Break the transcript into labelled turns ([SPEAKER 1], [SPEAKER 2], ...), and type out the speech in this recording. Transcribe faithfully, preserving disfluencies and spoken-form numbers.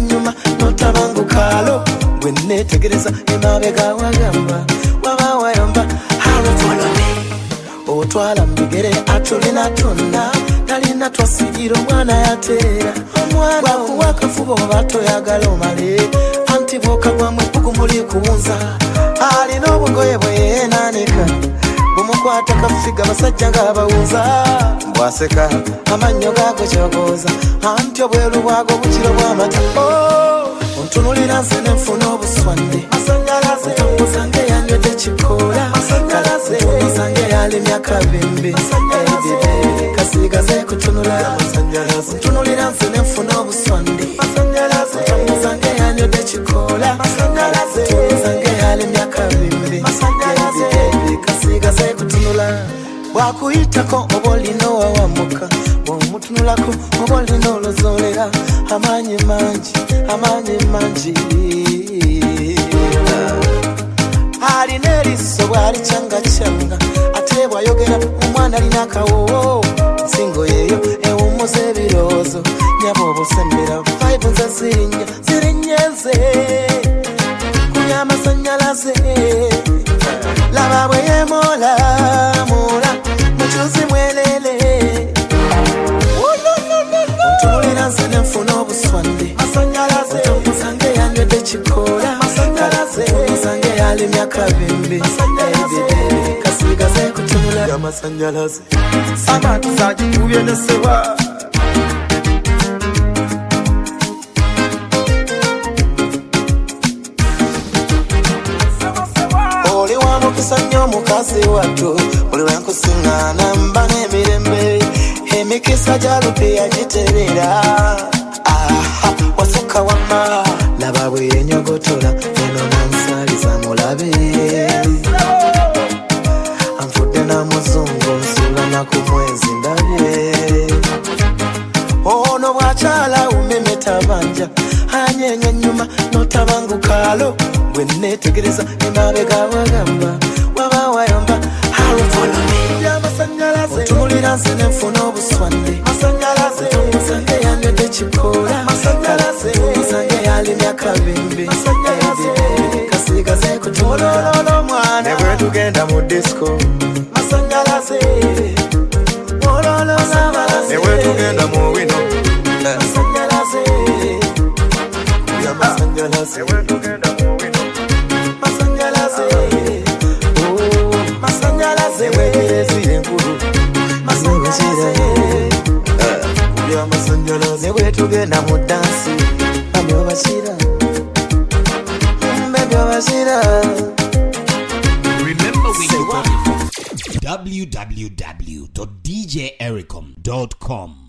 [SPEAKER 1] nyuma notabangukaalo gwe neetegereza emabega wagamba waba wayamba follow me otwala mbigere atulina tonna talina twasigira omwana yateera omwana wakuwakafuba oba toyagala omale anti bwokagwa mwepugu muli kuwunza alina obugoye bweyeenaanika bumukwata kafiga basajja ng'abawunza bwaseka amannyo gaago kyogooza anti obweru bwago bukiro bw'amata ontunulira nze ne nfuna obuswadde otamuzange yanywedde kikoola otamuzange yalimya kabimbi kasigaze kutunula ontunulira nze ne nfuna obuswadde otamuzange yanywedde kikoola otamuzange yalimya kabimbi kasigaze kutunula bwakuyitako oba olina owawamuka bw'omutunulako oba olina olozolera amaanyi mangi amaanyi mangi alina eriso bwali kyanga kyanga ate bwayogera omwana alina akawowo nsingo yeeyo ewummuza ebirowoozo nyaba obusembera vaibu nze zirinnya zirinnyenze kunya amasanyalaze laba bwe yemola mola mukyuzi mwelele ontulira nze ne nfuna obuswadde otamuzange yanywedde kikoola otamuzange yalimya kabimbi kasigaze kutunula amasanyalaze abantu zagikubye nesebwa oli wa mukisa nnyo mukazi wattu buli lwenkusiŋŋaana mba n'emirembe emikisa gya lupi yagiterera aha wasukka wamma laba bwe yenyogotola eno nansaliza mulabe anfudde na muzungu nsula na ku mwezi ndabye ono bwakyala umemeta banja anyeenya ennyuma notabangukaalo gwe neetegereza emabega wagamba waba wayamba follow me otunulira nze ne nfuna obuswadde otamuzange yanywedde kikoola otamuzange yalimya kabimbi kasigaze kutunula omwana ne bwe tugenda mu disco masanyalaze ne bwe tugenda mu wino masanyalaze masanyalaze ne bwe tugenda mu wino masanyalaze masanyalaze wegerezire enkulu masanyalaze ya masanyalaze bwe tugenda mu dansi bamyo basira mbebyo basira.
[SPEAKER 2] Remember we go w w w dot d j ericom dot com